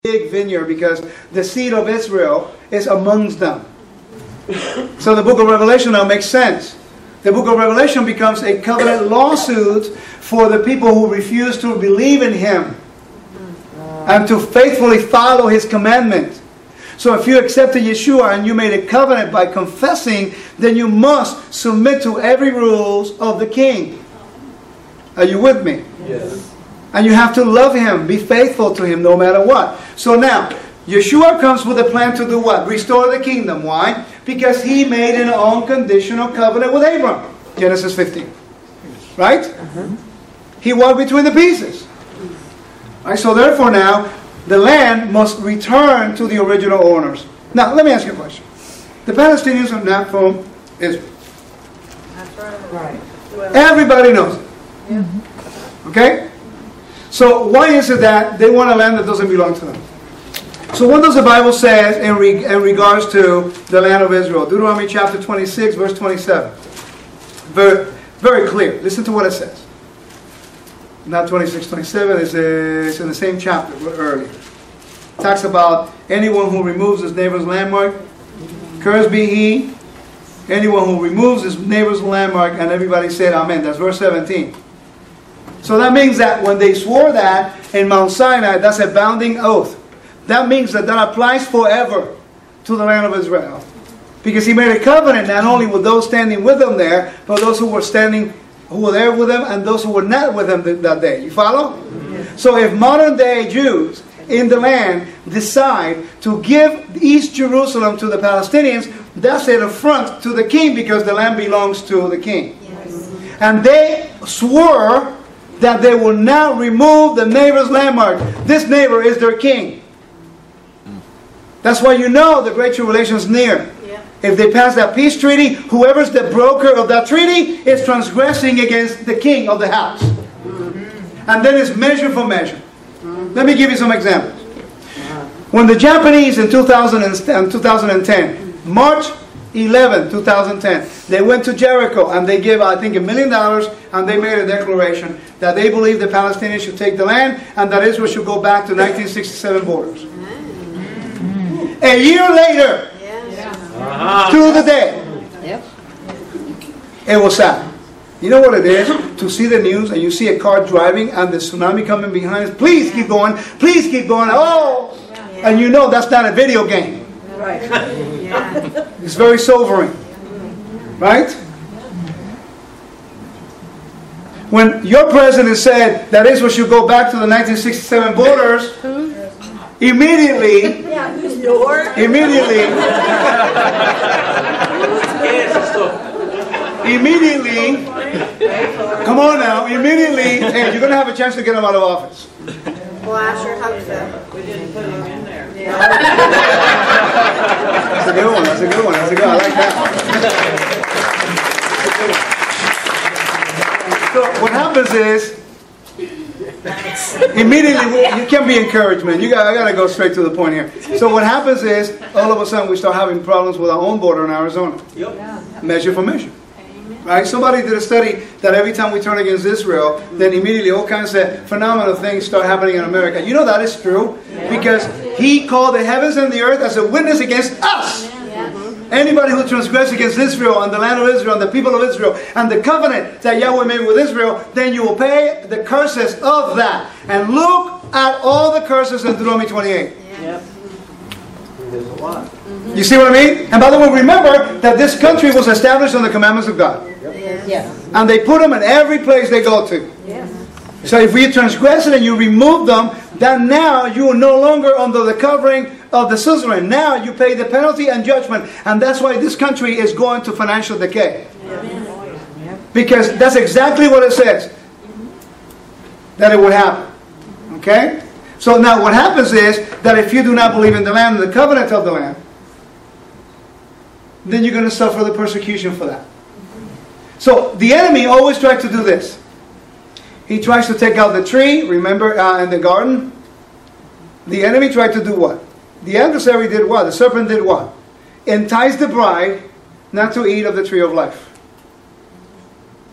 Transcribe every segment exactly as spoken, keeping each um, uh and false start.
big vineyard because the seed of Israel is amongst them. So the book of Revelation now makes sense. The book of Revelation becomes a covenant lawsuit for the people who refuse to believe in Him and to faithfully follow His commandment. So if you accepted Yeshua and you made a covenant by confessing, then you must submit to every rules of the King. Are you with me? Yes. And you have to love Him, be faithful to Him no matter what. So now, Yeshua comes with a plan to do what? Restore the kingdom. Why? Because He made an unconditional covenant with Abraham. Genesis fifteen. Right? Uh-huh. He walked between the pieces. Right? So therefore now, the land must return to the original owners. Now, let me ask you a question. The Palestinians are not from Israel. That's right. Right. Well, everybody knows it. Yeah. Okay? So why is it that they want a land that doesn't belong to them? So what does the Bible say in, re, in regards to the land of Israel? Deuteronomy chapter twenty-six, verse twenty-seven. Very, very clear. Listen to what it says. Not twenty-six, twenty-seven. It's, a, it's in the same chapter earlier. It talks about anyone who removes his neighbor's landmark. Cursed be he. Anyone who removes his neighbor's landmark. And everybody said amen. That's verse seventeen. So that means that when they swore that in Mount Sinai, that's a bounding oath. That means that that applies forever to the land of Israel. Because He made a covenant not only with those standing with Him there, but those who were standing, who were there with Him, and those who were not with Him th that day. You follow? Mm-hmm. So if modern day Jews in the land decide to give East Jerusalem to the Palestinians, that's an affront to the king because the land belongs to the king. Yes. And they swore that they will now remove the neighbor's landmark. This neighbor is their king. That's why you know the Great Tribulation is near. Yeah. If they pass that peace treaty, whoever's the broker of that treaty is transgressing against the king of the house. Mm-hmm. And then it's measure for measure. Mm-hmm. Let me give you some examples. When the Japanese in two thousand ten, March eleventh, two thousand ten, they went to Jericho and they gave, I think, a million dollars and they made a declaration that they believe the Palestinians should take the land and that Israel should go back to nineteen sixty-seven borders. Mm-hmm. A year later, yes. uh-huh. to the day, yep. It was sad. You know what it is? To see the news and you see a car driving and the tsunami coming behind us. Please keep going. Please keep going. Oh! Yeah. And you know that's not a video game. Right. Yeah. It's very sobering. Right? When your president said that Israel should go back to the nineteen sixty-seven borders, immediately, immediately, immediately, come on now, immediately, hey, you're going to have a chance to get him out of office. Well, I sure hope so. We didn't put him in there. Yeah. That's a good one, that's a good one, that's a good one. I like that. So what happens is, immediately, you can't be encouraged, man. You got, I got to go straight to the point here. So what happens is, all of a sudden, we start having problems with our own border in Arizona. Yep. Measure for measure. Right? Somebody did a study that every time we turn against Israel, then immediately all kinds of phenomenal things start happening in America. You know that is true because He called the heavens and the earth as a witness against us. Anybody who transgressed against Israel and the land of Israel and the people of Israel and the covenant that Yahweh made with Israel, then you will pay the curses of that. And look at all the curses in Deuteronomy twenty-eight. Yep. There's a lot. Mm-hmm. You see what I mean? And by the way, remember that this country was established on the commandments of God. Yep. Yes. Yes. And they put them in every place they go to. Yes. So if we transgress it and you remove them, then now you are no longer under the covering of the suzerain. Now you pay the penalty and judgment. And that's why this country is going to financial decay. Yes. Because that's exactly what it says. That it would happen. Okay? So now what happens is that if you do not believe in the land and the covenant of the land, then you're going to suffer the persecution for that. So the enemy always tries to do this. He tries to take out the tree, remember uh, in the garden? The enemy tried to do what? The adversary did what? The serpent did what? Entice the bride not to eat of the tree of life.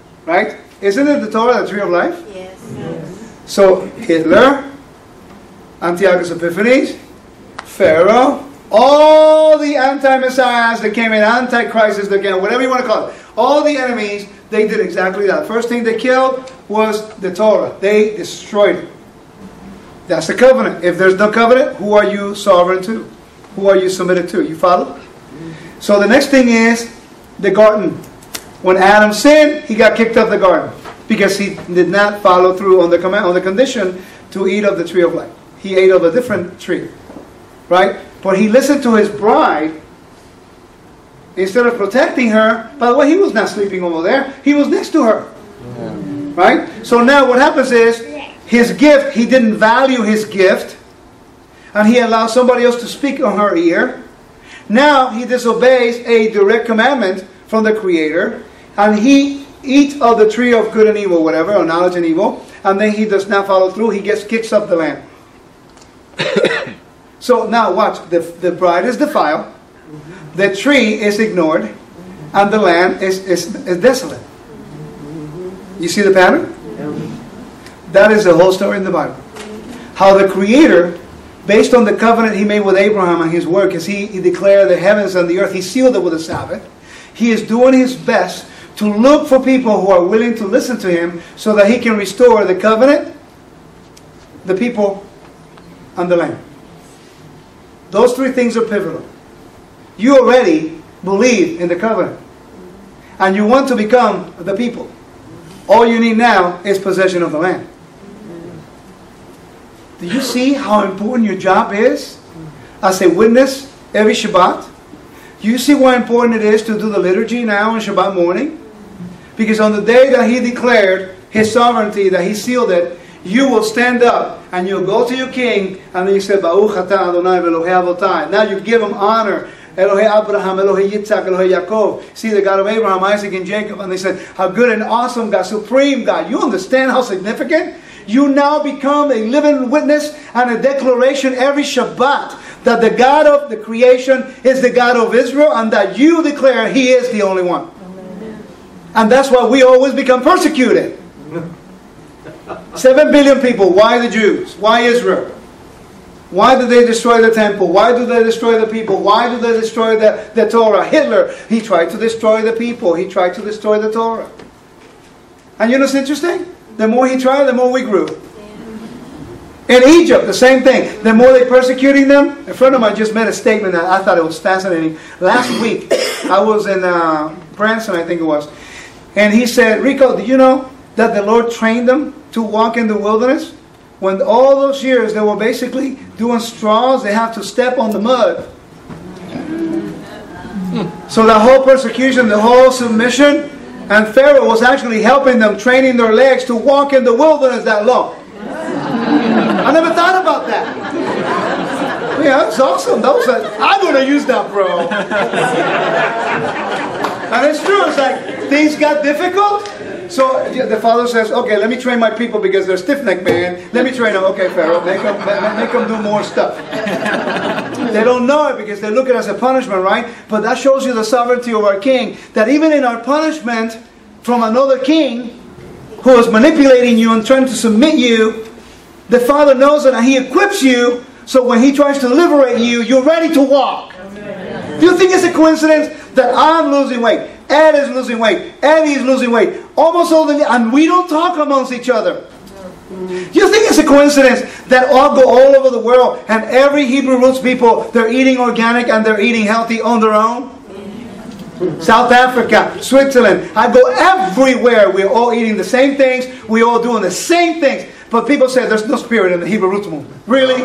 Right? Isn't it the Torah, the tree of life? Yes. Yes. So Hitler, Antiochus Epiphanes, Pharaoh, all the anti-messiahs that came in, antichrists that came, whatever you want to call it, all the enemies, they did exactly that. First thing they killed was the Torah. They destroyed it. That's the covenant. If there's no covenant, who are you sovereign to? Who are you submitted to? You follow? So the next thing is the garden. When Adam sinned, he got kicked out of the garden because he did not follow through on the command, on the condition to eat of the tree of life. He ate of a different tree, right? But he listened to his bride instead of protecting her. By the way, he was not sleeping over there. He was next to her, yeah. Right? So now what happens is his gift, he didn't value his gift, and he allowed somebody else to speak on her ear. Now he disobeys a direct commandment from the Creator, and he eats of the tree of good and evil, whatever, or knowledge and evil, and then he does not follow through. He gets kicked off the land. So now watch, the, the bride is defiled, the tree is ignored, and the land is, is, is desolate. You see the pattern? That is the whole story in the Bible. How the Creator, based on the covenant he made with Abraham and his work, as he, he declared the heavens and the earth, he sealed it with a Sabbath. He is doing his best to look for people who are willing to listen to him so that he can restore the covenant, the people, and the land. Those three things are pivotal. You already believe in the covenant, and you want to become the people. All you need now is possession of the land. Do you see how important your job is as a witness every Shabbat? Do you see why important it is to do the liturgy now on Shabbat morning? Because on the day that he declared his sovereignty, that he sealed it, you will stand up and you'll go to your king and then you say, Baruch atah Adonai v'Elohei avotai. Now you give him honor. Elohei Abraham, Elohei Yitzhak, Elohei Yaakov. See the God of Abraham, Isaac, and Jacob. And they said, how good and awesome God, supreme God. You understand how significant? You now become a living witness and a declaration every Shabbat that the God of the creation is the God of Israel and that you declare He is the only one. Amen. And that's why we always become persecuted. Seven billion people. Why the Jews? Why Israel? Why do they destroy the temple? Why do they destroy the people? Why do they destroy the, the Torah? Hitler, he tried to destroy the people. He tried to destroy the Torah. And you know what's interesting? The more he tried, the more we grew. In Egypt, the same thing. The more they're persecuting them. A friend of mine just made a statement that I thought it was fascinating. Last week, I was in uh, Branson, I think it was. And he said, Rico, do you know that the Lord trained them to walk in the wilderness? When all those years they were basically doing straws, they have to step on the mud. So the whole persecution, the whole submission, and Pharaoh was actually helping them, training their legs to walk in the wilderness that long. I never thought about that. Yeah, that's awesome. That was a, I'm going to use that, bro. And it's true. It's like things got difficult. So the father says, okay, let me train my people because they're stiff-necked, man. Let me train them. Okay, Pharaoh, make them, make them do more stuff. They don't know it because they look at it as a punishment, right? But that shows you the sovereignty of our king. That even in our punishment from another king who is manipulating you and trying to submit you, the Father knows it and He equips you so when He tries to liberate you, you're ready to walk. Do you think it's a coincidence that I'm losing weight? Ed is losing weight. Eddie is losing weight. Almost all the and we don't talk amongst each other. Do you think it's a coincidence that all go all over the world and every Hebrew roots people, they're eating organic and they're eating healthy on their own? South Africa, Switzerland, I go everywhere. We're all eating the same things. We're all doing the same things. But people say there's no spirit in the Hebrew roots movement. Really?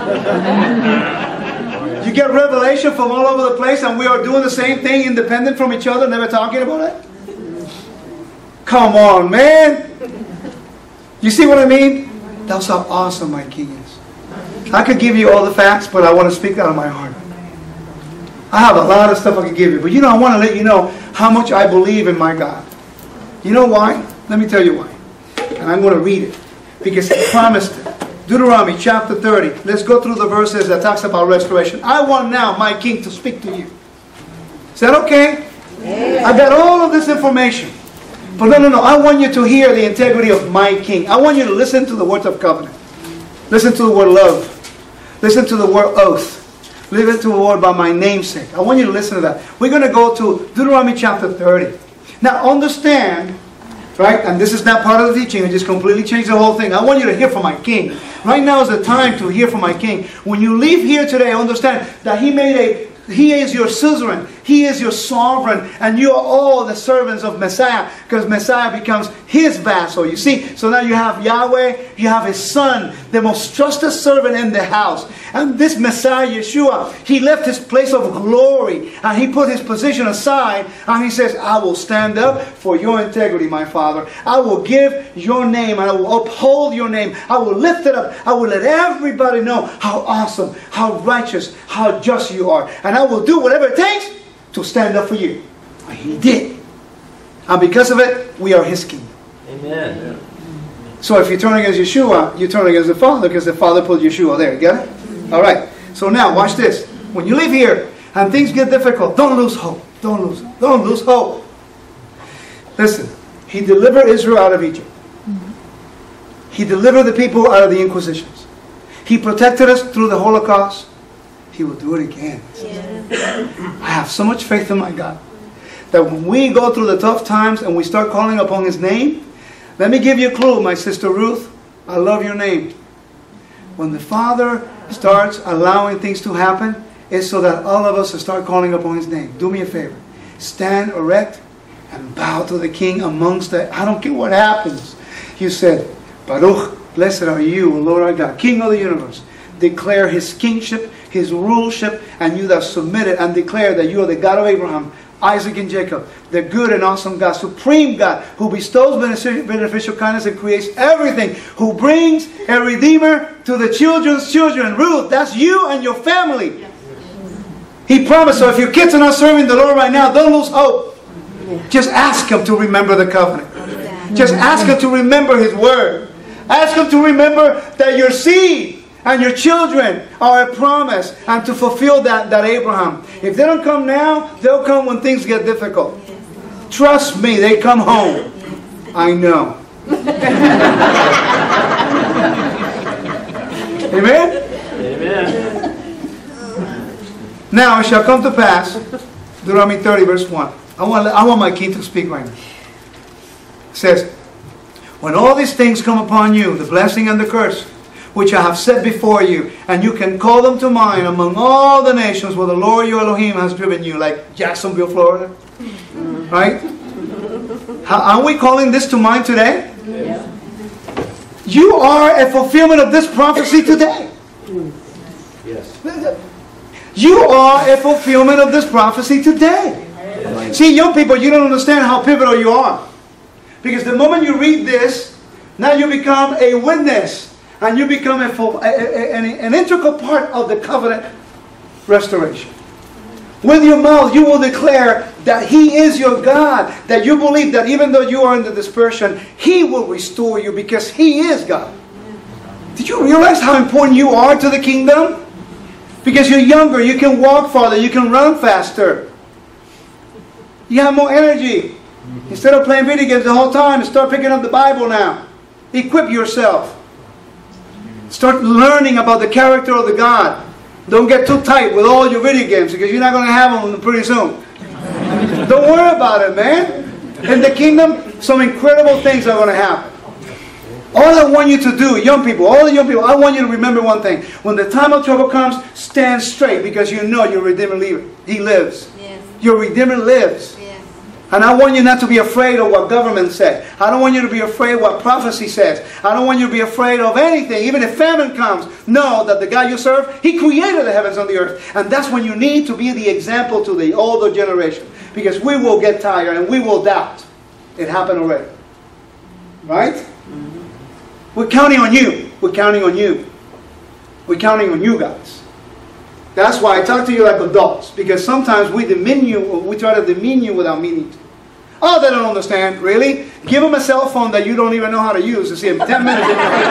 You get revelation from all over the place and we are doing the same thing independent from each other, never talking about it? Come on, man. You see what I mean? That's how awesome my king is. I could give you all the facts, but I want to speak out of my heart. I have a lot of stuff I could give you. But you know, I want to let you know how much I believe in my God. You know why? Let me tell you why. And I'm going to read it. Because He promised it. Deuteronomy chapter thirty. Let's go through the verses that talks about restoration. I want now my king to speak to you. Is that okay? Yeah. I got all of this information. But no, no, no. I want you to hear the integrity of my king. I want you to listen to the words of covenant. Listen to the word love. Listen to the word oath. Listen to the word by my namesake. I want you to listen to that. We're going to go to Deuteronomy chapter thirty. Now understand, right, and this is not part of the teaching, I just completely changed the whole thing. I want you to hear from my king. Right now is the time to hear from my king. When you leave here today, understand that he made a He is your suzerain. He is your sovereign. And you are all the servants of Messiah. Because Messiah becomes his vassal. You see? So now you have Yahweh. You have his son. The most trusted servant in the house. And this Messiah, Yeshua, he left his place of glory. And he put his position aside. And he says, I will stand up for your integrity, my Father. I will give your name. And I will uphold your name. I will lift it up. I will let everybody know how awesome, how righteous, how just you are. And I will do whatever it takes to stand up for you. And he did. And because of it, we are his king. Amen. So if you turn against Yeshua, you turn against the Father, because the Father put Yeshua there. Get it? All right. So now, watch this. When you leave here and things get difficult, don't lose hope. Don't lose Don't lose hope. Listen. He delivered Israel out of Egypt. He delivered the people out of the Inquisitions. He protected us through the Holocaust. He will do it again. Yeah. I have so much faith in my God that when we go through the tough times and we start calling upon his name, let me give you a clue, my sister Ruth. I love your name. When the Father starts allowing things to happen, it's so that all of us will start calling upon his name. Do me a favor. Stand erect and bow to the King amongst the... I don't care what happens. You said, Baruch, blessed are you, O Lord our God, King of the universe. Declare his kingship, his ruleship, and you that submitted and declare that you are the God of Abraham, Isaac, and Jacob, the good and awesome God, supreme God, who bestows beneficial kindness and creates everything, who brings a redeemer to the children's children. Ruth, that's you and your family. He promised. So if your kids are not serving the Lord right now, don't lose hope. Just ask him to remember the covenant. Just ask him to remember his word. Ask him to remember that your seed and your children are a promise, and to fulfill that, that Abraham. If they don't come now, they'll come when things get difficult. Trust me, they come home. I know. Amen? Amen. Now it shall come to pass, Deuteronomy thirty verse one. I want, I want my king to speak right now. It says, when all these things come upon you, the blessing and the curse, which I have set before you, and you can call them to mind among all the nations where the Lord your Elohim has driven you, like Jacksonville, Florida. Right? How, aren't we calling this to mind today? Yeah. You are a fulfillment of this prophecy today. Yes. You are a fulfillment of this prophecy today. Yes. See, young people, you don't understand how pivotal you are. Because the moment you read this, now you become a witness. And you become a, a, a, an, an integral part of the covenant restoration. With your mouth, you will declare that he is your God. That you believe that even though you are in the dispersion, he will restore you because he is God. Did you realize how important you are to the kingdom? Because you're younger, you can walk farther, you can run faster. You have more energy. Instead of playing video games the whole time, start picking up the Bible now. Equip yourself. Start learning about the character of the God. Don't get too tight with all your video games because you're not going to have them pretty soon. Don't worry about it, man. In the kingdom, some incredible things are going to happen. All I want you to do, young people, all the young people, I want you to remember one thing. When the time of trouble comes, stand straight because you know your Redeemer lives. He lives. Yes. Your Redeemer lives. Yes. And I want you not to be afraid of what government says. I don't want you to be afraid of what prophecy says. I don't want you to be afraid of anything. Even if famine comes, know that the God you serve, he created the heavens and the earth. And that's when you need to be the example to the older generation. Because we will get tired and we will doubt. It happened already. Right? Mm-hmm. We're counting on you. We're counting on you. We're counting on you guys. That's why I talk to you like adults. Because sometimes we demean you, we try to demean you without meaning to. Oh, they don't understand. Really? Give them a cell phone that you don't even know how to use to see them ten minutes.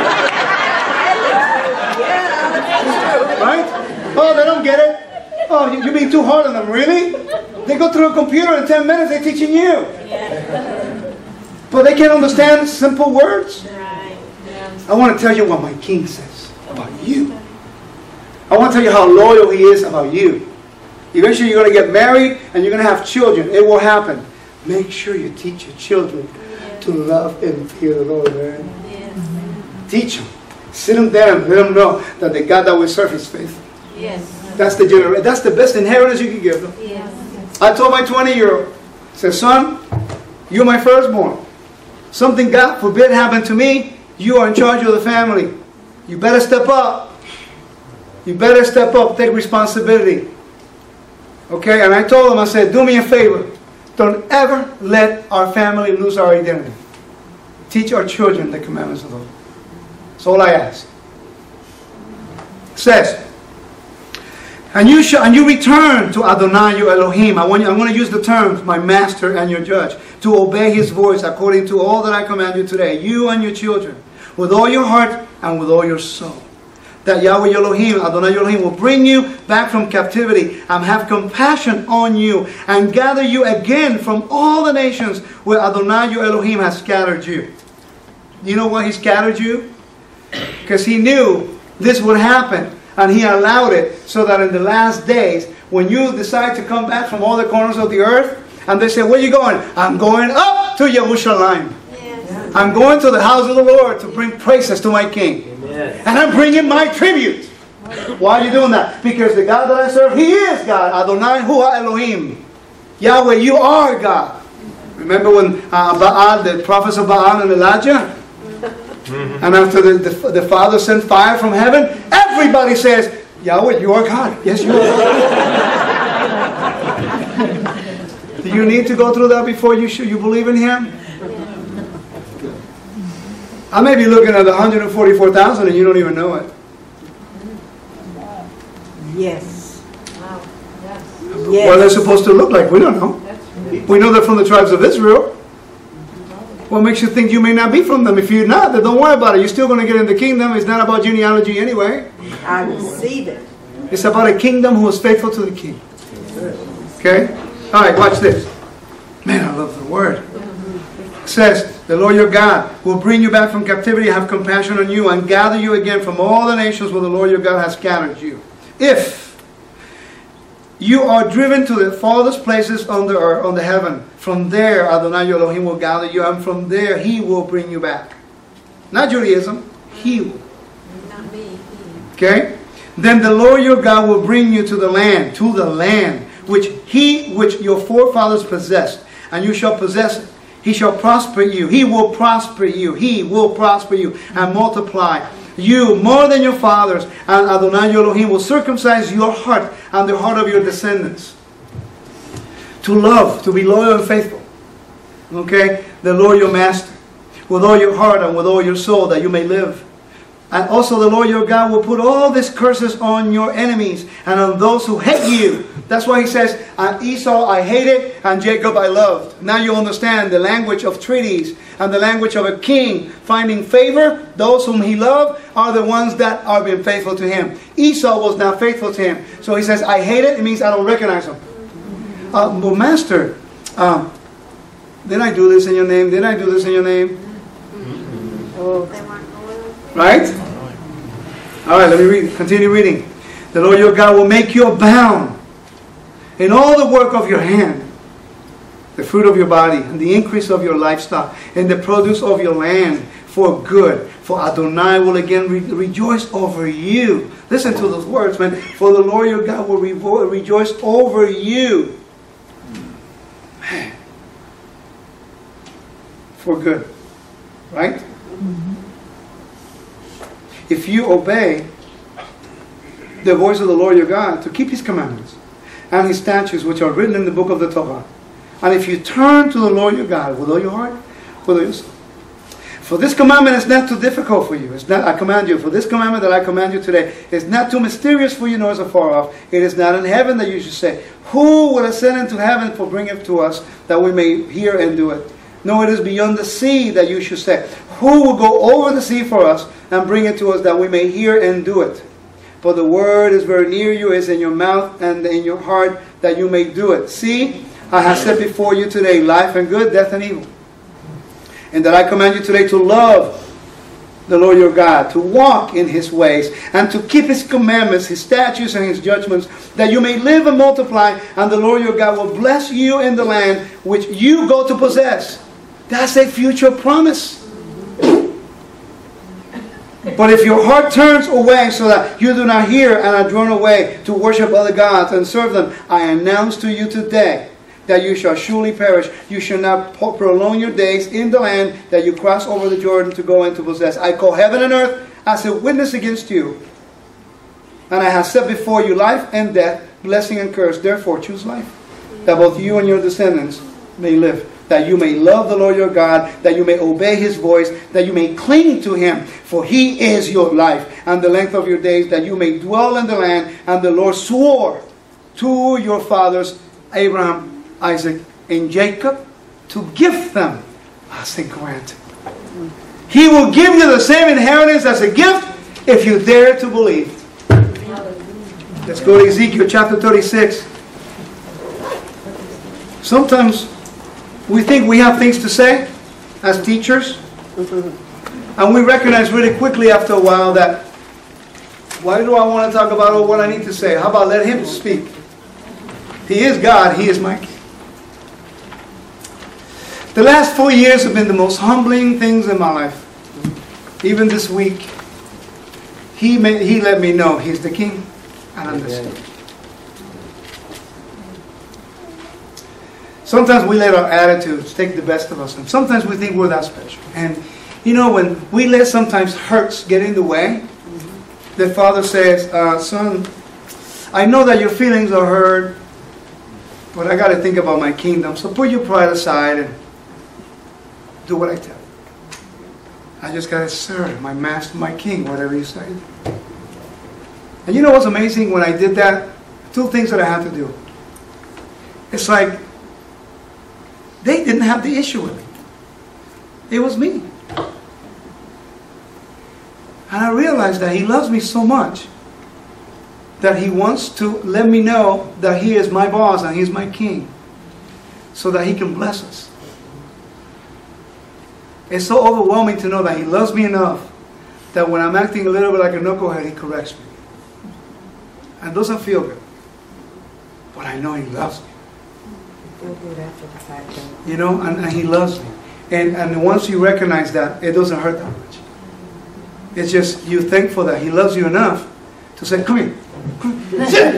Right? Oh, they don't get it. Oh, you're being too hard on them. Really? They go through a computer in ten minutes, they're teaching you. But they can't understand simple words. I want to tell you what my king says about you. I want to tell you how loyal He is about you. Eventually you're going to get married and you're going to have children. It will happen. Make sure you teach your children to love and fear the Lord, man. Yes. Teach them. Sit them down and let them know that the God that we serve is faithful. Yes. That's the gener- That's the best inheritance you can give them. Yes. I told my twenty-year-old, I said, son, you're my firstborn. Something God forbid happened to me, you are in charge of the family. You better step up. You better step up, take responsibility. Okay, and I told him, I said, do me a favor. Don't ever let our family lose our identity. Teach our children the commandments of the Lord. That's all I ask. It says, and you shall, and you return to Adonai your Elohim. I want you, I'm going to use the terms, my master and your judge, to obey His voice according to all that I command you today, you and your children, with all your heart and with all your soul. That Yahweh Elohim, Adonai Elohim, will bring you back from captivity and have compassion on you and gather you again from all the nations where Adonai your Elohim has scattered you. You know why He scattered you? Because He knew this would happen, and He allowed it so that in the last days, when you decide to come back from all the corners of the earth, and they say, where are you going? I'm going up to Yerushalayim. Yes. I'm going to the house of the Lord to bring praises to my King. Amen. And I'm bringing my tribute. Why are you doing that? Because the God that I serve, He is God. Adonai Hua Elohim. Yahweh, you are God. Remember when uh, Baal, the prophets of Baal and Elijah? Mm-hmm. And after the, the, the Father sent fire from heaven, everybody says, Yahweh, you are God. Yes, you are. Do you need to go through that before you should, you believe in Him? I may be looking at one hundred forty-four thousand and you don't even know it. Yes. Wow. Yes. What are they supposed to look like? We don't know. We know they're from the tribes of Israel. What makes you think you may not be from them? If you're not, then don't worry about it. You're still going to get in the kingdom. It's not about genealogy anyway. I receive it. It's about a kingdom who is faithful to the king. Okay? All right, watch this. Man, I love the word. It says, the Lord your God will bring you back from captivity, have compassion on you, and gather you again from all the nations where the Lord your God has scattered you. If you are driven to the farthest places on the earth, on the heaven, from there Adonai your Elohim will gather you, and from there He will bring you back. Not Judaism, He will. Not me. Okay? Then the Lord your God will bring you to the land, to the land which He, which your forefathers possessed, and you shall possess it. He shall prosper you. He will prosper you. He will prosper you and multiply you more than your fathers. And Adonai your Elohim will circumcise your heart and the heart of your descendants. To love, to be loyal and faithful. Okay? The Lord your master. With all your heart and with all your soul, that you may live. And also the Lord your God will put all these curses on your enemies and on those who hate you. That's why He says, on Esau I hated and Jacob I loved. Now you understand the language of treaties and the language of a king finding favor. Those whom he loved are the ones that are being faithful to him. Esau was not faithful to him. So he says, I hate it. It means I don't recognize him. Uh, but Master, um, did I do this in your name? Did I do this in your name? Oh. Right? All right, let me read. Continue reading. The Lord your God will make you abound in all the work of your hand, the fruit of your body, and the increase of your livestock, and the produce of your land for good. For Adonai will again re rejoice over you. Listen to those words, man. For the Lord your God will re rejoice over you. Man. For good. Right? Mm-hmm. If you obey the voice of the Lord your God to keep His commandments and His statutes which are written in the book of the Torah, and if you turn to the Lord your God with all your heart, with all your soul. For this commandment is not too difficult for you. It's not, I command you, for this commandment that I command you today is not too mysterious for you, nor is it far off. It is not in heaven that you should say, who will ascend into heaven for bring it to us, that we may hear and do it? No, it is beyond the sea that you should say, who will go over the sea for us and bring it to us, that we may hear and do it? For the word is very near you, is in your mouth and in your heart, that you may do it. See, I have set before you today life and good, death and evil. And that I command you today to love the Lord your God, to walk in his ways, and to keep his commandments, his statutes, and his judgments, that you may live and multiply, and the Lord your God will bless you in the land which you go to possess. That's a future promise. But if your heart turns away so that you do not hear and are drawn away to worship other gods and serve them, I announce to you today that you shall surely perish. You shall not prolong your days in the land that you cross over the Jordan to go in to possess. I call heaven and earth as a witness against you. And I have set before you life and death, blessing and curse. Therefore choose life, that both you and your descendants may live. That you may love the Lord your God, that you may obey his voice, that you may cling to him, for he is your life and the length of your days, that you may dwell in the land. And the Lord swore to your fathers, Abraham, Isaac, and Jacob, to give them as a grant. He will give you the same inheritance as a gift if you dare to believe. Let's go to Ezekiel chapter thirty-six. Sometimes we think we have things to say as teachers, and we recognize really quickly after a while that, why do I want to talk about what I need to say? How about let him speak? He is God, he is my King. The last four years have been the most humbling things in my life. Even this week, he, made, he let me know he's the King, and I'm the Son. Sometimes we let our attitudes take the best of us, and sometimes we think we're that special. And you know, when we let sometimes hurts get in the way, mm-hmm. the Father says, uh, son, I know that your feelings are hurt, but I got to think about my kingdom. So put your pride aside and do what I tell you. I just got to serve my master, my king, whatever you say. And you know what's amazing? When I did that, two things that I had to do. It's like, they didn't have the issue with me. It was me. And I realized that he loves me so much that he wants to let me know that he is my boss and he's my king, so that he can bless us. It's so overwhelming to know that he loves me enough that when I'm acting a little bit like a knucklehead, he corrects me. And it doesn't feel good. But I know he loves me. You know, and, and he loves me. And, and once you recognize that, it doesn't hurt that much. It's just you're thankful that he loves you enough to say, come here. Come here. Sit.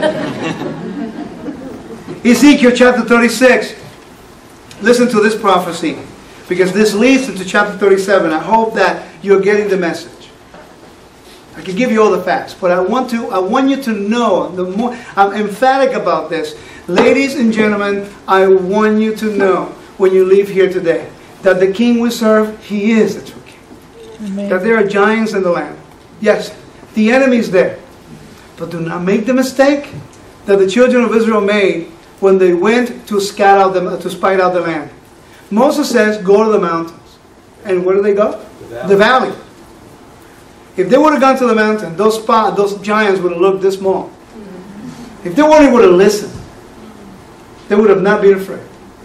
Ezekiel chapter thirty-six. Listen to this prophecy, because this leads into chapter thirty-seven. I hope that you're getting the message. I can give you all the facts, but I want to I want you to know, the more I'm emphatic about this. Ladies and gentlemen, I want you to know when you leave here today that the King we serve, he is the true King. Amen. That there are giants in the land. Yes, the enemy is there. But do not make the mistake that the children of Israel made when they went to scout out the, to spy out the land. Moses says, go to the mountains. And where do they go? The valley. The valley. If they would have gone to the mountain, those spot, those giants would have looked this small. If they only would have listened, they would have not been afraid.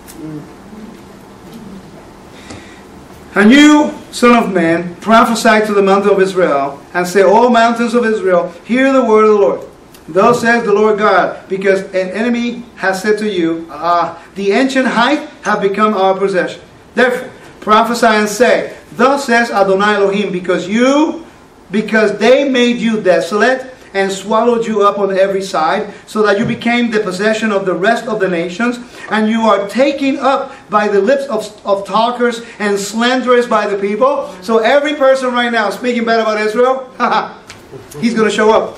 And you, son of man, prophesy to the mountain of Israel, and say, O mountains of Israel, hear the word of the Lord. Thus says the Lord God, because an enemy has said to you, ah, the ancient height have become our possession. Therefore, prophesy and say, thus says Adonai Elohim, because you, because they made you desolate, and swallowed you up on every side, so that you became the possession of the rest of the nations, and you are taken up by the lips of, of talkers and slanderers by the people. So every person right now speaking bad about Israel, he's going to show up.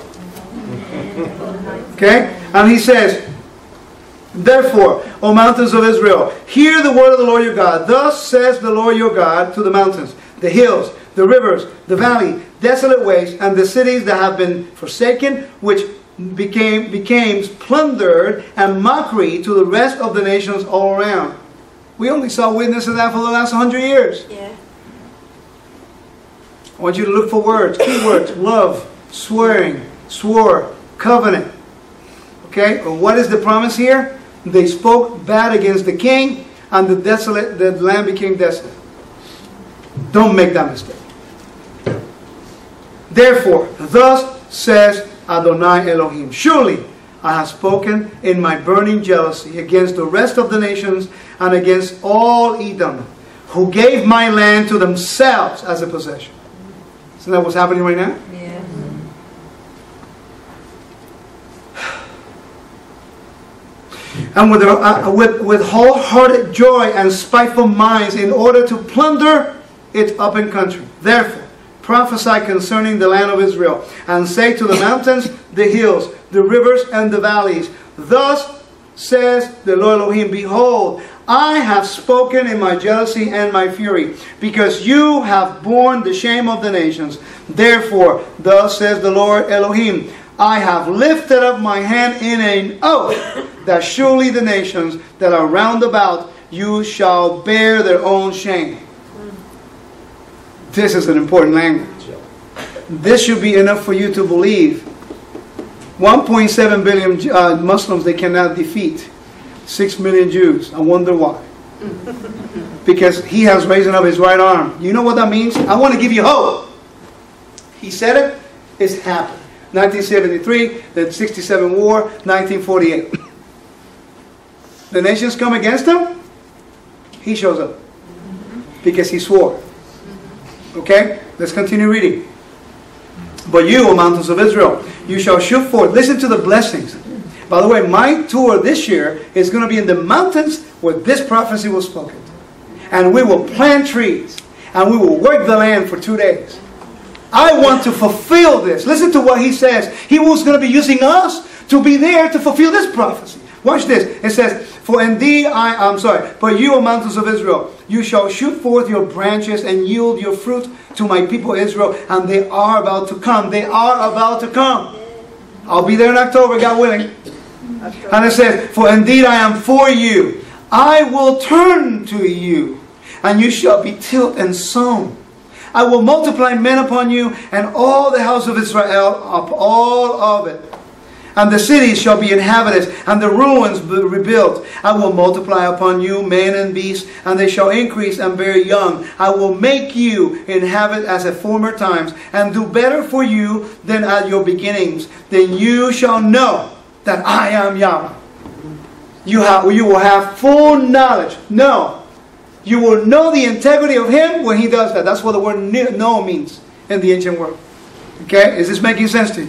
Okay? And he says, therefore, O mountains of Israel, hear the word of the Lord your God. Thus says the Lord your God to the mountains, the hills, the rivers, the valley, desolate waste, and the cities that have been forsaken, which became became plundered and mockery to the rest of the nations all around. We only saw witness of that for the last hundred years. Yeah. I want you to look for words, key words: love, swearing, swore, covenant. Okay? Well, what is the promise here? They spoke bad against the king, and the desolate, the land became desolate. Don't make that mistake. Therefore, thus says Adonai Elohim, surely I have spoken in my burning jealousy against the rest of the nations and against all Edom, who gave my land to themselves as a possession. Isn't that what's happening right now? Yeah. And with, uh, with, with wholehearted joy and spiteful minds, in order to plunder its open country. Therefore, prophesy concerning the land of Israel, and say to the mountains, the hills, the rivers, and the valleys, thus says the Lord Elohim, behold, I have spoken in my jealousy and my fury, because you have borne the shame of the nations. Therefore, thus says the Lord Elohim, I have lifted up my hand in an oath, that surely the nations that are round about you shall bear their own shame. This is an important language. This should be enough for you to believe. one point seven billion uh, Muslims they cannot defeat. six million Jews. I wonder why. Because he has raised up his right arm. You know what that means? I want to give you hope. He said it. It's happened. nineteen seventy-three, the sixty-seven war, nineteen forty-eight. The nations come against him. He shows up. Because he swore. Okay? Let's continue reading. But you, O mountains of Israel, you shall shoot forth. Listen to the blessings. By the way, my tour this year is going to be in the mountains where this prophecy was spoken. And we will plant trees. And we will work the land for two days. I want to fulfill this. Listen to what he says. He was going to be using us to be there to fulfill this prophecy. Watch this. It says, For indeed I, I'm sorry, but you, O mountains of Israel, you shall shoot forth your branches and yield your fruit to my people Israel. And they are about to come. They are about to come. I'll be there in October, God willing. And it says, For indeed I am for you. I will turn to you, and you shall be tilled and sown. I will multiply men upon you, and all the house of Israel, up all of it. And the cities shall be inhabited, and the ruins be rebuilt. I will multiply upon you men and beasts, and they shall increase and bear young. I will make you inhabit as at former times, and do better for you than at your beginnings. Then you shall know that I am Yahweh. You, have, you will have full knowledge. No. You will know the integrity of Him when He does that. That's what the word know means in the ancient world. Okay? Is this making sense to you?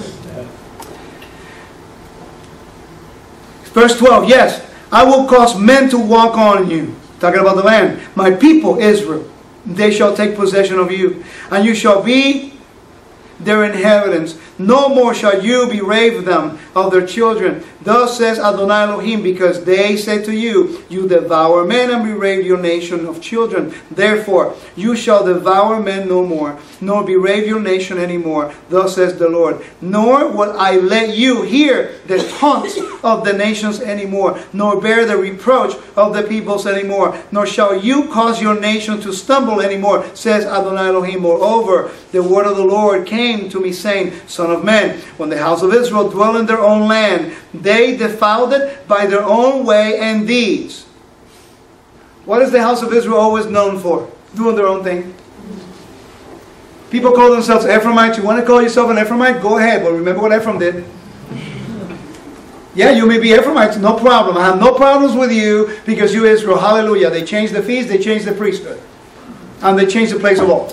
Verse twelve, yes, I will cause men to walk on you. Talking about the land. My people, Israel, they shall take possession of you. And you shall be their inheritance. No more shall you bereave them of their children. Thus says Adonai Elohim, because they said to you, you devour men and bereave your nation of children. Therefore, you shall devour men no more, nor bereave your nation anymore. Thus says the Lord. Nor will I let you hear the taunts of the nations anymore, nor bear the reproach of the peoples anymore, nor shall you cause your nation to stumble anymore, says Adonai Elohim. Moreover, the word of the Lord came to me, saying, Son of man, when the house of Israel dwell in their own land, they defiled it by their own way and deeds. What is the house of Israel always known for? Doing their own thing. People call themselves Ephraimites. You want to call yourself an Ephraimite? Go ahead, but remember what Ephraim did. Yeah, you may be Ephraimites, no problem. I have no problems with you because you Israel. Hallelujah. They changed the feast, they changed the priesthood. And they changed the place of all.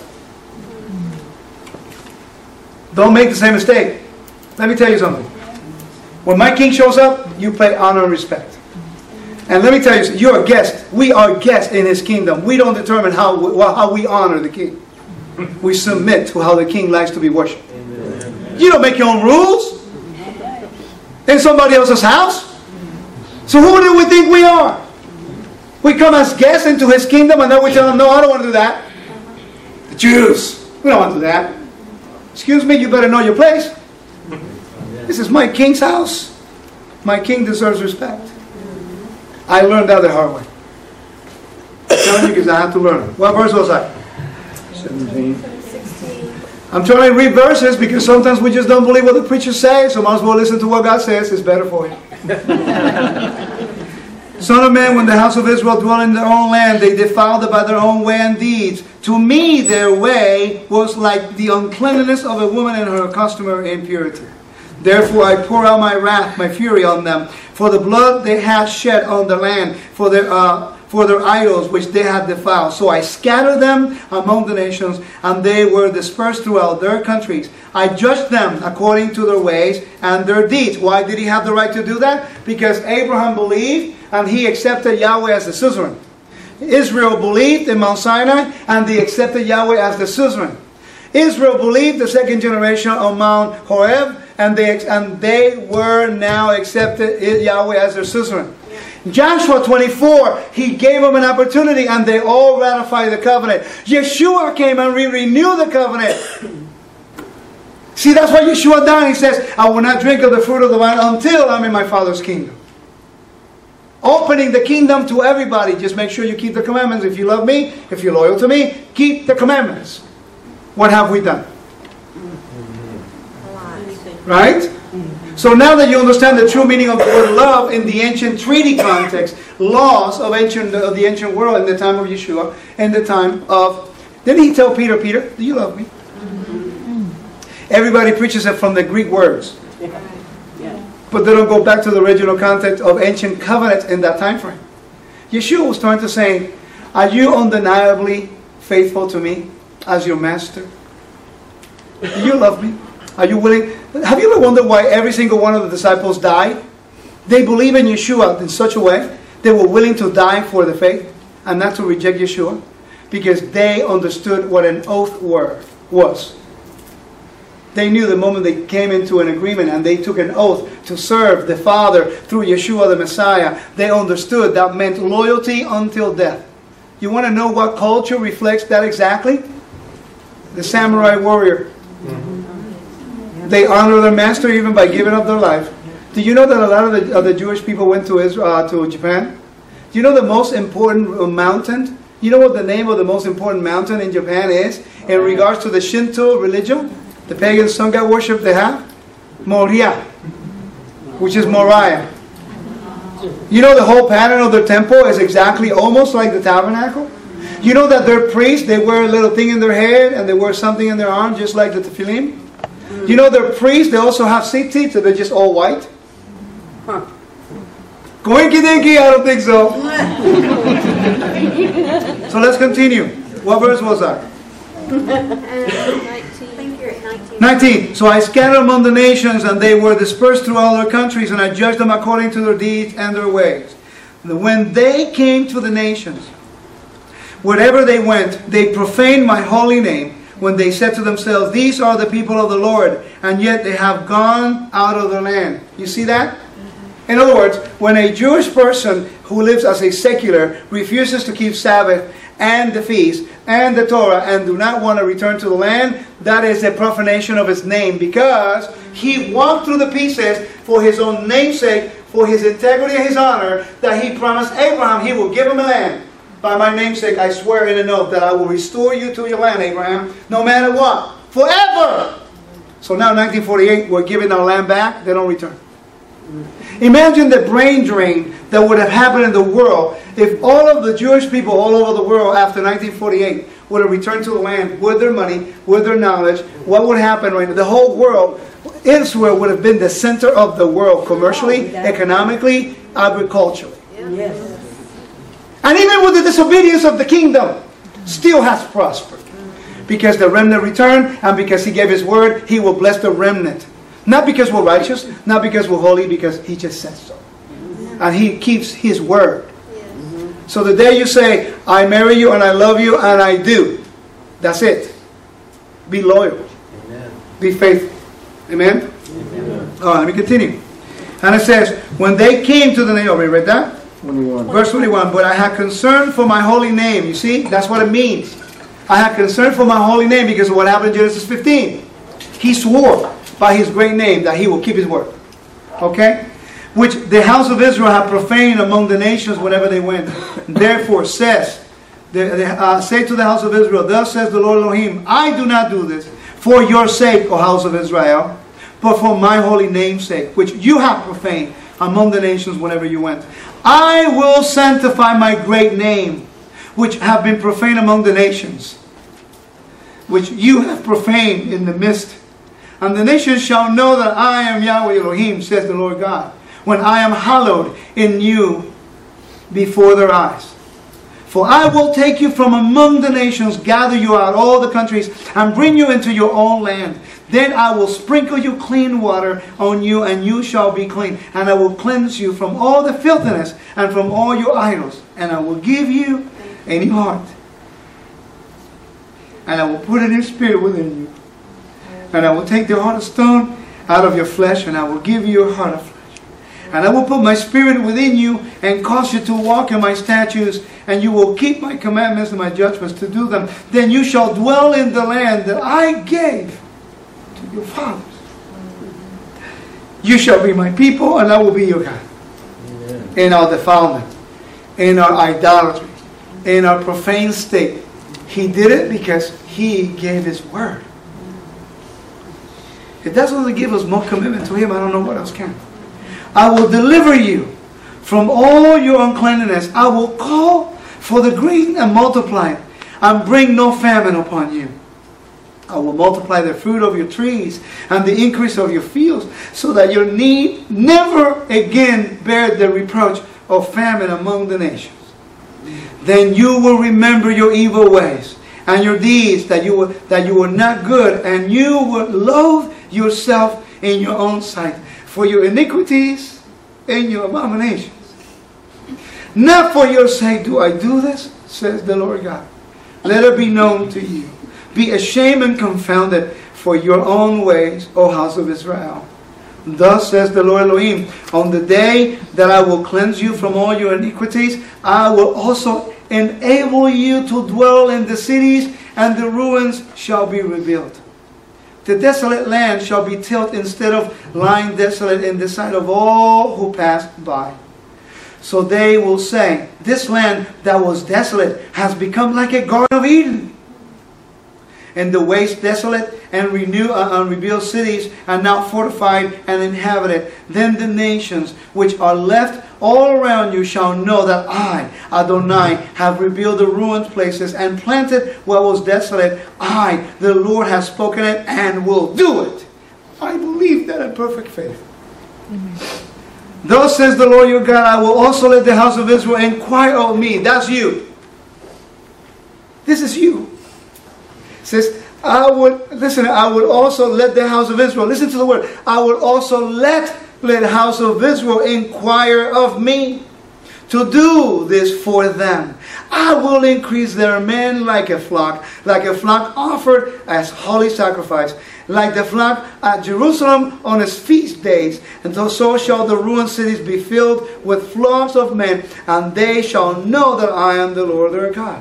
Don't make the same mistake. Let me tell you something. When my king shows up, you pay honor and respect. And let me tell you, you're a guest. We are guests in His kingdom. We don't determine how we, how we honor the king. We submit to how the king likes to be worshipped. Amen. You don't make your own rules in somebody else's house. So who do we think we are? We come as guests into His kingdom and then we tell them, no, I don't want to do that. The Jews, we don't want to do that. Excuse me, you better know your place. This is my king's house. My king deserves respect. I learned that the hard way. I'm telling you because I have to learn it. What verse was I? seventeen. I'm trying to read verses because sometimes we just don't believe what the preachers say, so might as well listen to what God says. It's better for you. Son of man, when the house of Israel dwell in their own land, they defiled it by their own way and deeds. To me, their way was like the uncleanness of a woman in her customary impurity. Therefore I pour out my wrath, my fury on them, for the blood they had shed on the land, for their uh, for their idols which they had defiled. So I scattered them among the nations, and they were dispersed throughout their countries. I judged them according to their ways and their deeds. Why did he have the right to do that? Because Abraham believed, and he accepted Yahweh as the suzerain. Israel believed in Mount Sinai, and they accepted Yahweh as the suzerain. Israel believed the second generation on Mount Horeb, and they, and they were now accepted Yahweh as their suzerain. Joshua twenty-four, he gave them an opportunity, and they all ratified the covenant. Yeshua came and re renewed the covenant. See, that's why Yeshua died. He says, I will not drink of the fruit of the vine until I'm in my Father's kingdom. Opening the kingdom to everybody. Just make sure you keep the commandments. If you love me, if you're loyal to me, keep the commandments. What have we done? Right? So now that you understand the true meaning of the word love in the ancient treaty context, laws of ancient of the ancient world in the time of Yeshua, in the time of, didn't he tell Peter, Peter, do you love me? Mm-hmm. Everybody preaches it from the Greek words. Yeah. Yeah. But they don't go back to the original context of ancient covenants in that time frame. Yeshua was trying to say, are you undeniably faithful to me as your master? Do you love me? Are you willing? Have you ever wondered why every single one of the disciples died? They believe in Yeshua in such a way they were willing to die for the faith and not to reject Yeshua, because they understood what an oath were, was. They knew the moment they came into an agreement and they took an oath to serve the Father through Yeshua the Messiah, they understood that meant loyalty until death. You want to know what culture reflects that exactly? The samurai warrior. Mm-hmm. They honor their master even by giving up their life. Do you know that a lot of the, of the Jewish people went to Israel, uh, to Japan? Do you know the most important mountain? You know what the name of the most important mountain in Japan is in regards to the Shinto religion, the pagan sun god worship they have? Moriya, which is Moriah. You know the whole pattern of their temple is exactly almost like the tabernacle? You know that their priests, they wear a little thing in their head and they wear something in their arm just like the tefillin? You know their priests, they also have tzitzit, so they're just all white? Huh. Goinky dinky, I don't think so. So let's continue. What verse was that? nineteen. nineteen. So I scattered among the nations, and they were dispersed through all their countries, and I judged them according to their deeds and their ways. When they came to the nations, wherever they went, they profaned my holy name, when they said to themselves, these are the people of the Lord, and yet they have gone out of their land. You see that? In other words, when a Jewish person who lives as a secular refuses to keep Sabbath and the feast and the Torah and do not want to return to the land, that is a profanation of his name, because he walked through the pieces for his own namesake, for his integrity and his honor, that he promised Abraham he will give him a land. By my namesake, I swear in an oath that I will restore you to your land, Abraham, no matter what, forever. So now, nineteen forty-eight, we're giving our land back. They don't return. Imagine the brain drain that would have happened in the world if all of the Jewish people all over the world after nineteen forty-eight would have returned to the land with their money, with their knowledge. What would happen right now? The whole world, Israel would have been the center of the world, commercially, economically, agriculturally. Yes. And even with the disobedience of the kingdom, still has prospered. Because the remnant returned, and because he gave his word, he will bless the remnant. Not because we're righteous, not because we're holy, because he just says so. And he keeps his word. So the day you say, I marry you and I love you and I do, that's it. Be loyal. Amen. Be faithful. Amen? Amen. All right, let me continue. And it says, when they came to the name, oh, we read that? twenty-one. Verse twenty-one, but I had concern for my holy name. You see, that's what it means. I had concern for my holy name because of what happened in Genesis fifteen. He swore by his great name that he will keep his word. Okay? Which the house of Israel had profaned among the nations whenever they went. Therefore says, the, the, uh, say to the house of Israel, thus says the Lord Elohim, I do not do this for your sake, O house of Israel, but for my holy name's sake, which you have profaned, among the nations whenever you went. I will sanctify my great name, which have been profaned among the nations, which you have profaned in the midst. And the nations shall know that I am Yahweh Elohim, says the Lord God, when I am hallowed in you before their eyes. For I will take you from among the nations, gather you out all the countries, and bring you into your own land. Then I will sprinkle you clean water on you, and you shall be clean. And I will cleanse you from all the filthiness and from all your idols. And I will give you a new heart. And I will put a new spirit within you. And I will take the heart of stone out of your flesh, and I will give you a heart of flesh. And I will put my spirit within you and cause you to walk in my statutes, and you will keep my commandments and my judgments to do them. Then you shall dwell in the land that I gave to your fathers. You shall be my people, and I will be your God. Amen. In our defilement, in our idolatry, in our profane state, He did it because He gave His word. If that doesn't give us more commitment to Him, I don't know what else can. I will deliver you from all your uncleanness. I will call for the green and multiply it, and bring no famine upon you. I will multiply the fruit of your trees and the increase of your fields, so that your need never again bear the reproach of famine among the nations. Then you will remember your evil ways and your deeds, that you were, that you were not good, and you will loathe yourself in your own sight for your iniquities and your abominations. Not for your sake do I do this, says the Lord God. Let it be known to you. Be ashamed and confounded for your own ways, O house of Israel. Thus says the Lord Elohim, on the day that I will cleanse you from all your iniquities, I will also enable you to dwell in the cities, and the ruins shall be rebuilt. The desolate land shall be tilled instead of lying desolate in the sight of all who pass by. So they will say, this land that was desolate has become like a Garden of Eden. And the waste desolate and renew uh, and rebuilt cities are now fortified and inhabited. Then the nations which are left all around you shall know that I, Adonai, have rebuilt the ruined places and planted what was desolate. I, the Lord, have spoken it and will do it. I believe that in perfect faith. Amen. Thus says the Lord your God, I will also let the house of Israel inquire of me. That's you. This is you. It says, I would, listen, I would also let the house of Israel, listen to the word, I would also let the house of Israel inquire of me to do this for them. I will increase their men like a flock, like a flock offered as holy sacrifice, like the flock at Jerusalem on its feast days. And so shall the ruined cities be filled with flocks of men, and they shall know that I am the Lord their God.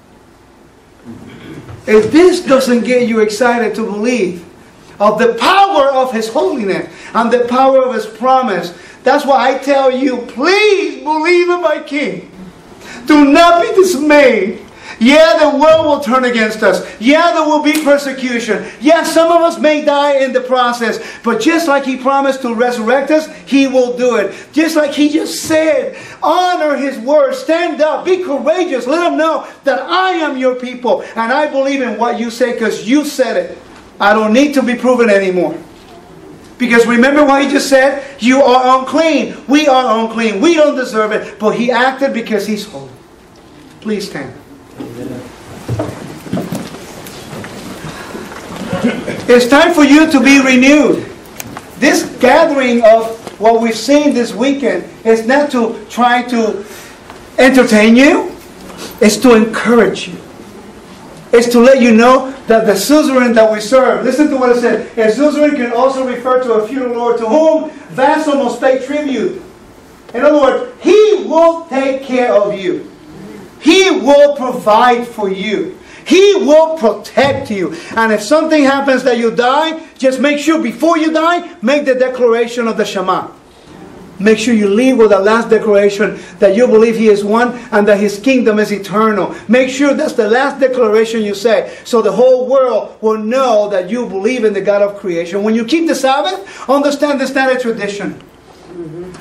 If this doesn't get you excited to believe of the power of His holiness and the power of His promise, that's why I tell you, please believe in my King. Do not be dismayed. Yeah, the world will turn against us. Yeah, there will be persecution. Yeah, some of us may die in the process. But just like He promised to resurrect us, He will do it. Just like He just said, honor His word. Stand up. Be courageous. Let them know that I am your people. And I believe in what you say because you said it. I don't need to be proven anymore. Because remember what He just said? You are unclean. We are unclean. We don't deserve it. But He acted because He's holy. Please stand. It's time for you to be renewed. This gathering of what we've seen this weekend is not to try to entertain you. It's to encourage you. It's to let you know that the suzerain that we serve, listen to what it said, a suzerain can also refer to a feudal lord to whom vassal must pay tribute. In other words, he will take care of you. He will provide for you. He will protect you. And if something happens that you die, just make sure before you die, make the declaration of the Shema. Make sure you leave with the last declaration that you believe He is one and that His kingdom is eternal. Make sure that's the last declaration you say, so the whole world will know that you believe in the God of creation. When you keep the Sabbath, understand it's not a tradition. Mm-hmm.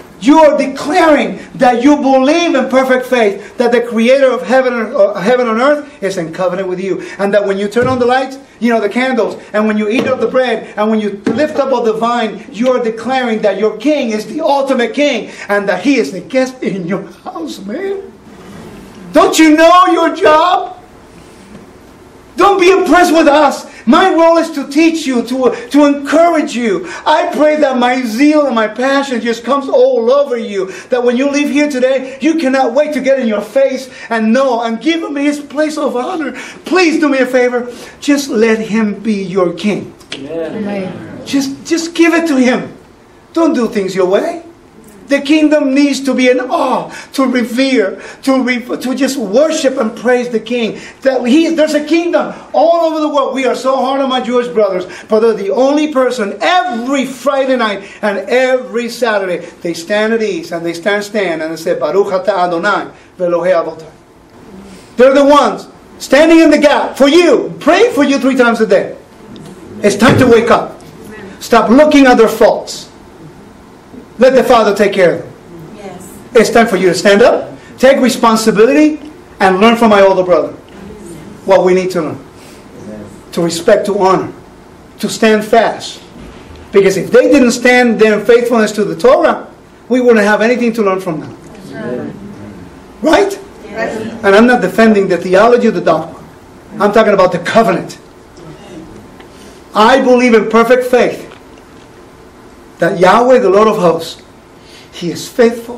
You are declaring that you believe in perfect faith, that the creator of heaven, uh, heaven and earth is in covenant with you. And that when you turn on the lights, you know, the candles, and when you eat of the bread, and when you lift up of the vine, you are declaring that your king is the ultimate king, and that he is the guest in your house, man. Don't you know your job? Don't be impressed with us. My role is to teach you, to, to encourage you. I pray that my zeal and my passion just comes all over you. That when you leave here today, you cannot wait to get in your face and know and give him his place of honor. Please do me a favor. Just let him be your king. Amen. Just, just give it to him. Don't do things your way. The kingdom needs to be in awe, to revere, to re, to just worship and praise the King. That he, there's a kingdom all over the world. We are so hard on my Jewish brothers, but they're the only person every Friday night and every Saturday they stand at ease and they stand stand and they say Baruch Atah Adonai Ve'Elohei Avotai. They're the ones standing in the gap for you, praying for you three times a day. It's time to wake up. Stop looking at their faults. Let the Father take care of them. Yes. It's time for you to stand up, take responsibility, and learn from my older brother what we need to learn. To respect, to honor, to stand fast. Because if they didn't stand there in faithfulness to the Torah, we wouldn't have anything to learn from them. Right? Yes. And I'm not defending the theology of the dogma. I'm talking about the covenant. I believe in perfect faith that Yahweh, the Lord of hosts, He is faithful,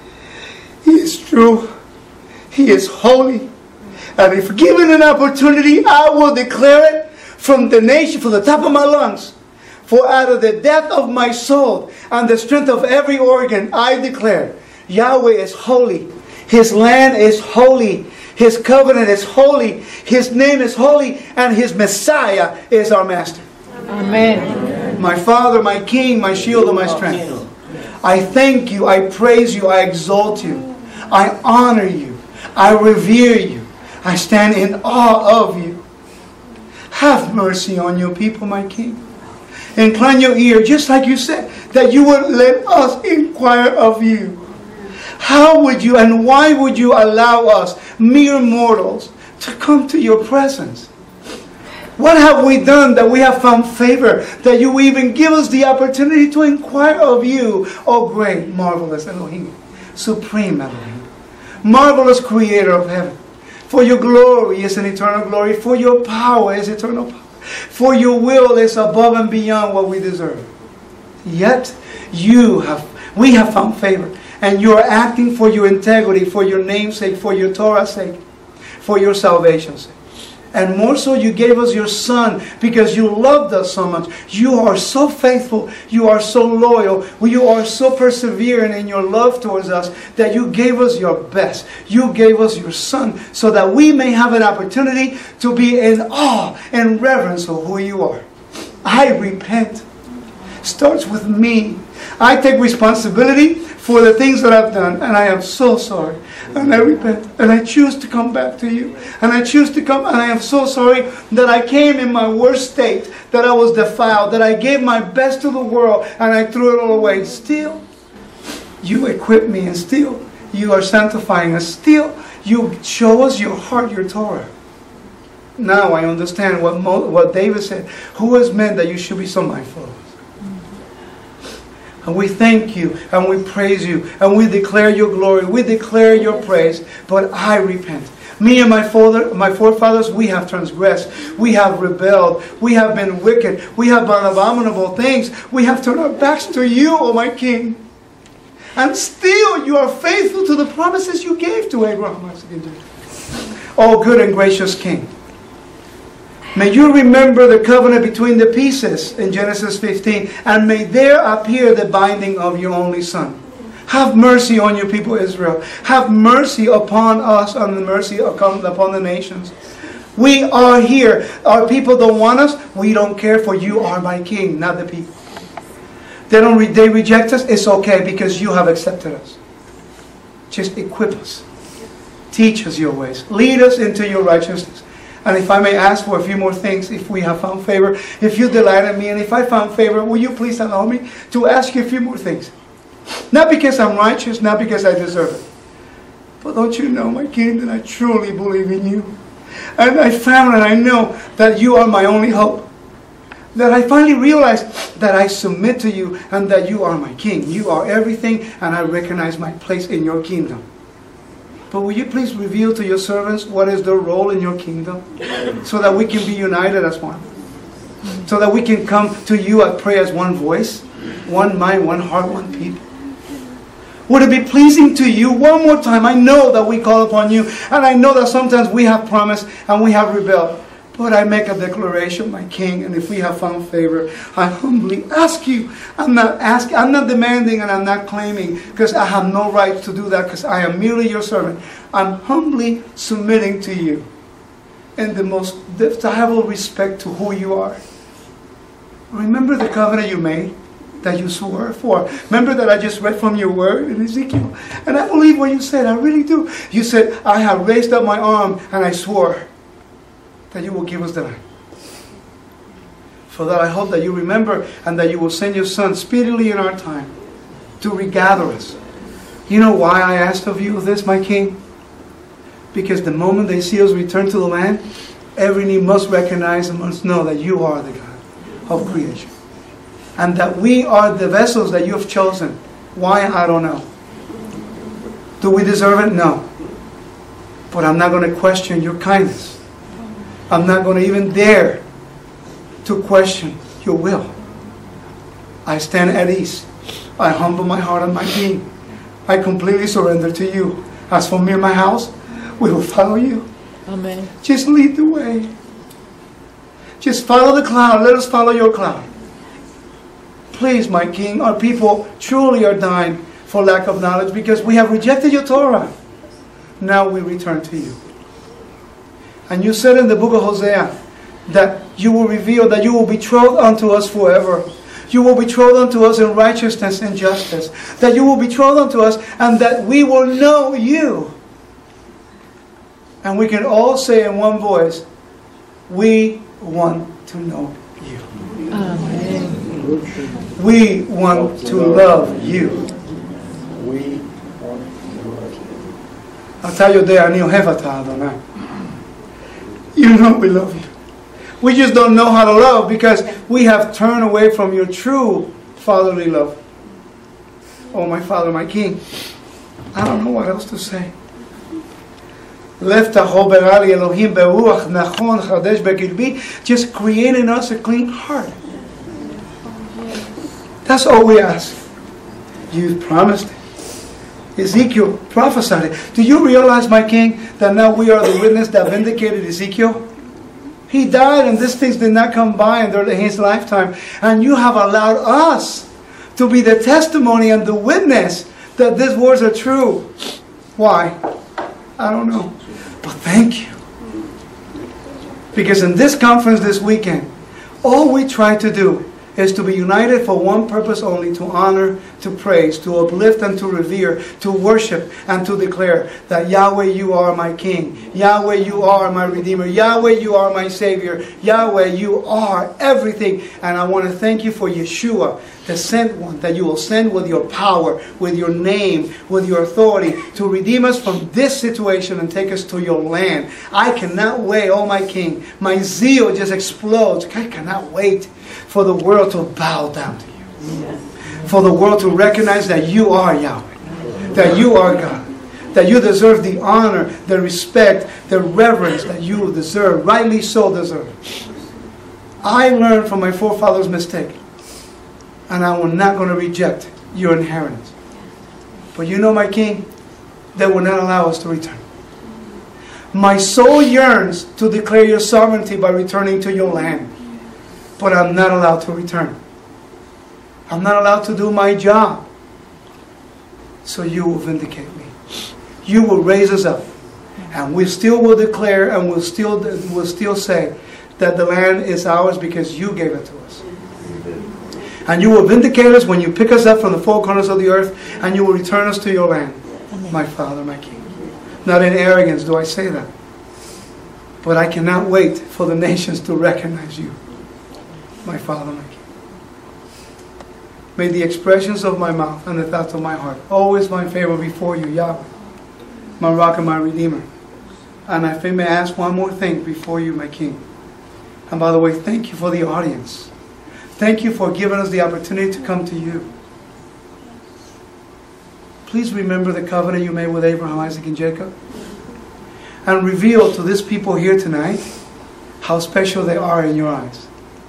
He is true, He is holy. And if given an opportunity, I will declare it from the nation, from the top of my lungs. For out of the depth of my soul and the strength of every organ, I declare, Yahweh is holy. His land is holy. His covenant is holy. His name is holy. And His Messiah is our Master. Amen. My Father, my King, my shield, and my strength. I thank you, I praise you, I exalt you. I honor you. I revere you. I stand in awe of you. Have mercy on your people, my King. Incline your ear, just like you said, that you would let us inquire of you. How would you and why would you allow us, mere mortals, to come to your presence? What have we done that we have found favor, that you even give us the opportunity to inquire of you, O great, marvelous Elohim, supreme Elohim, marvelous creator of heaven? For your glory is an eternal glory, for your power is eternal power, for your will is above and beyond what we deserve. Yet you have, we have found favor, and you are acting for your integrity, for your name's sake, for your Torah's sake, for your salvation's sake. And more so, you gave us your Son because you loved us so much. You are so faithful. You are so loyal. You are so persevering in your love towards us that you gave us your best. You gave us your Son so that we may have an opportunity to be in awe and reverence of who you are. I repent. Starts with me. I take responsibility for the things that I've done, and I am so sorry. And I repent, and I choose to come back to you. And I choose to come, and I am so sorry that I came in my worst state, that I was defiled, that I gave my best to the world, and I threw it all away. Still, you equip me, and still, you are sanctifying us. Still, you show us your heart, your Torah. Now I understand what, Mo, what David said. Who is man that you should be so mindful of? And we thank you, and we praise you, and we declare your glory, we declare your praise, but I repent. Me and my father, my forefathers, we have transgressed, we have rebelled, we have been wicked, we have done abominable things, we have turned our backs to you, O my King. And still you are faithful to the promises you gave to Abraham, Isaac, and Jacob. O good and gracious King, may you remember the covenant between the pieces in Genesis fifteen, and may there appear the binding of your only Son. Have mercy on your people Israel. Have mercy upon us and the mercy upon the nations. We are here. Our people don't want us. We don't care, for you are my King, not the people. They don't. Re- they reject us. It's okay because you have accepted us. Just equip us. Teach us your ways. Lead us into your righteousness. And if I may ask for a few more things, if we have found favor, if you delight in me, and if I found favor, will you please allow me to ask you a few more things? Not because I'm righteous, not because I deserve it. But don't you know, my King, that I truly believe in you. And I found and I know that you are my only hope. That I finally realized that I submit to you and that you are my King. You are everything, and I recognize my place in your kingdom. But will you please reveal to your servants what is their role in your kingdom, so that we can be united as one, so that we can come to you and pray as one voice, one mind, one heart, one people. Would it be pleasing to you one more time? I know that we call upon you, and I know that sometimes we have promised and we have rebelled. But I make a declaration, my King, and if we have found favor, I humbly ask you. I'm not asking, I'm not demanding, and I'm not claiming, because I have no right to do that, because I am merely your servant. I'm humbly submitting to you in the most depthful respect to who you are. Remember the covenant you made, that you swore for. Remember that I just read from your word in Ezekiel, and I believe what you said. I really do. You said, I have raised up my arm, and I swore that you will give us the land. For that I hope that you remember, and that you will send your Son speedily in our time to regather us. You know why I asked of you this, my King? Because the moment they see us return to the land, every knee must recognize and must know that you are the God of creation. And that we are the vessels that you have chosen. Why? I don't know. Do we deserve it? No. But I'm not going to question your kindness. I'm not going to even dare to question your will. I stand at ease. I humble my heart and my King. I completely surrender to you. As for me and my house, we will follow you. Amen. Just lead the way. Just follow the cloud. Let us follow your cloud. Please, my King, our people truly are dying for lack of knowledge, because we have rejected your Torah. Now we return to you. And you said in the book of Hosea that you will reveal, that you will betroth unto us forever. You will betroth unto us in righteousness and justice. That you will betroth unto us, and that we will know you. And we can all say in one voice, we want to know you. Amen. We want to love you. We want to love you. אתה יודע, אני אוהב אותה, אדוני. You know we love you. We just don't know how to love because we have turned away from your true fatherly love. Oh, my Father, my King. I don't know what else to say. Just create in us a clean heart. That's all we ask. You promised it. Ezekiel prophesied it. Do you realize, my King, that now we are the witness that vindicated Ezekiel? He died and these things did not come by in his lifetime. And you have allowed us to be the testimony and the witness that these words are true. Why? I don't know. But thank you. Because in this conference this weekend, all we try to do is to be united for one purpose only, to honor, to praise, to uplift and to revere, to worship and to declare that Yahweh, you are my King. Yahweh, you are my Redeemer. Yahweh, you are my Savior. Yahweh, you are everything. And I want to thank you for Yeshua, the sent one, that you will send with your power, with your name, with your authority, to redeem us from this situation and take us to your land. I cannot wait, oh my King. My zeal just explodes. I cannot wait for the world to bow down to you. For the world to recognize that you are Yahweh. That you are God. That you deserve the honor, the respect, the reverence that you deserve. Rightly so deserve. I learned from my forefathers' mistake. And I am not going to reject your inheritance. But you know, my King, they will not allow us to return. My soul yearns to declare your sovereignty by returning to your land. But I'm not allowed to return. I'm not allowed to do my job. So you will vindicate me. You will raise us up. And we still will declare and we'll still, we'll still say that the land is ours because you gave it to us. And you will vindicate us when you pick us up from the four corners of the earth and you will return us to your land. Amen. My Father, my King. Not in arrogance do I say that. But I cannot wait for the nations to recognize you. My Father, my King. May the expressions of my mouth and the thoughts of my heart always find favor before you, Yahweh, my rock and my redeemer. And if I may ask one more thing before you, my King. And by the way, thank you for the audience. Thank you for giving us the opportunity to come to you. Please remember the covenant you made with Abraham, Isaac, and Jacob. And reveal to this people here tonight how special they are in your eyes.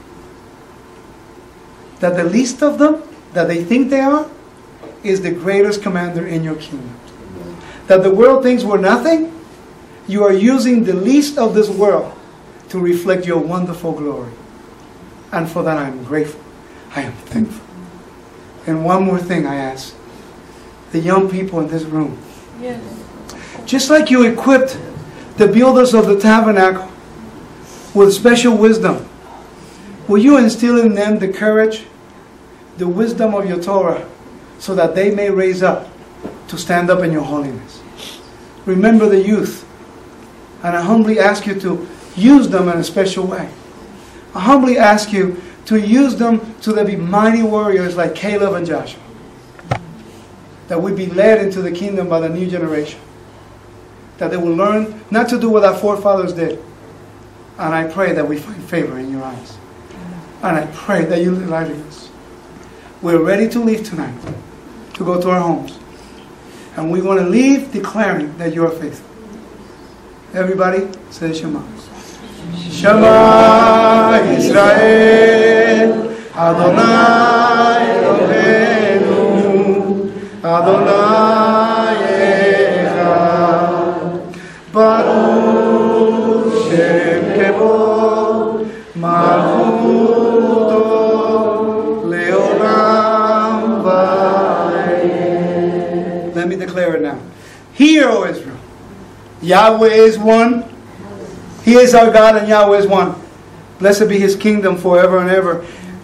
That the least of them, that they think they are, is the greatest commander in your kingdom. That the world thinks we're nothing, you are using the least of this world to reflect your wonderful glory. And for that I am grateful. I am thankful. And one more thing I ask. The young people in this room. Yes. Just like you equipped the builders of the tabernacle with special wisdom, will you instill in them the courage, the wisdom of your Torah, so that they may raise up to stand up in your holiness? Remember the youth. And I humbly ask you to use them in a special way. I humbly ask you to use them so they be mighty warriors like Caleb and Joshua. That we be led into the kingdom by the new generation. That they will learn not to do what our forefathers did. And I pray that we find favor in your eyes. And I pray that you delight in us. We're ready to leave tonight to go to our homes. And we want to leave declaring that you are faithful. Everybody say Shema. Shema Israel Adonai Eloheinu Adonai Echad Baruch Shem Kevod Malchuto Leolam Vayed. Let me declare it now. Hear, O Israel, Yahweh is one. He is our God and Yahweh is one. Blessed be His kingdom forever and ever.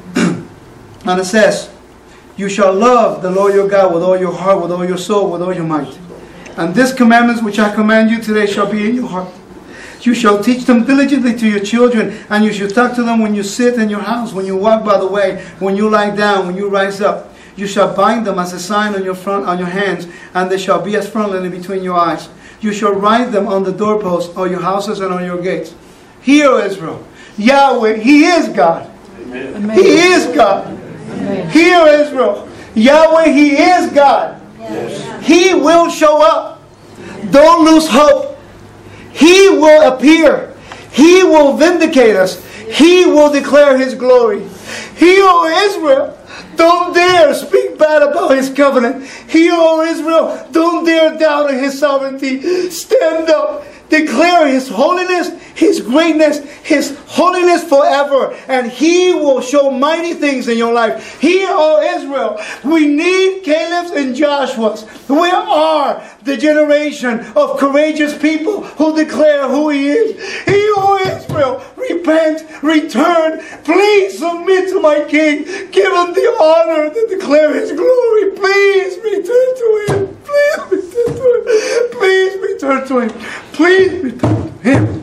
And it says, you shall love the Lord your God with all your heart, with all your soul, with all your might. And these commandments which I command you today shall be in your heart. You shall teach them diligently to your children, and you shall talk to them when you sit in your house, when you walk by the way, when you lie down, when you rise up. You shall bind them as a sign on your front, on your hands, and they shall be as frontlet between your eyes. You shall write them on the doorposts of your houses and on your gates. Hear, O Israel, Yahweh, He is God. Amen. He is God. Amen. Hear, Israel, Yahweh, He is God. Yes. He will show up. Don't lose hope. He will appear. He will vindicate us. He will declare His glory. Hear, O Israel, don't dare speak bad about His covenant. Hear, O Israel, don't dare doubt His sovereignty. Stand up. Declare His holiness, His greatness, His holiness forever. And He will show mighty things in your life. Hear, O Israel, we need Caleb's and Joshua's. We are the generation of courageous people who declare who He is. Hear, O Israel, repent, return. Please submit to my King. Give Him the honor to declare His glory. Please return to Him. Please return to Him. Please return to Him. Please return to Him.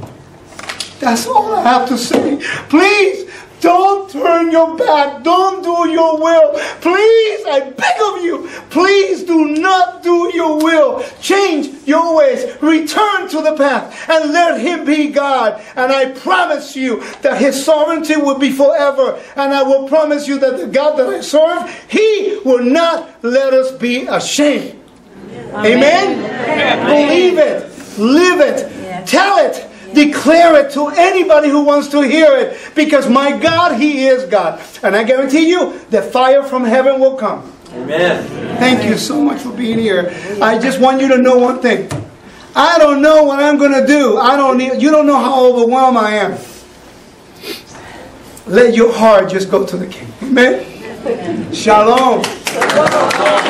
That's all I have to say. Please don't turn your back. Don't do your will. Please, I beg of you, please do not do your will. Change your ways. Return to the path and let Him be God. And I promise you that His sovereignty will be forever. And I will promise you that the God that I serve, He will not let us be ashamed. Amen? Amen? Believe it. Live it. Yes. Tell it. Yes. Declare it to anybody who wants to hear it. Because my God, He is God. And I guarantee you, the fire from heaven will come. Amen. Thank you so much for being here. I just want you to know one thing. I don't know what I'm going to do. I don't need, you don't know how overwhelmed I am. Let your heart just go to the King. Amen. Shalom.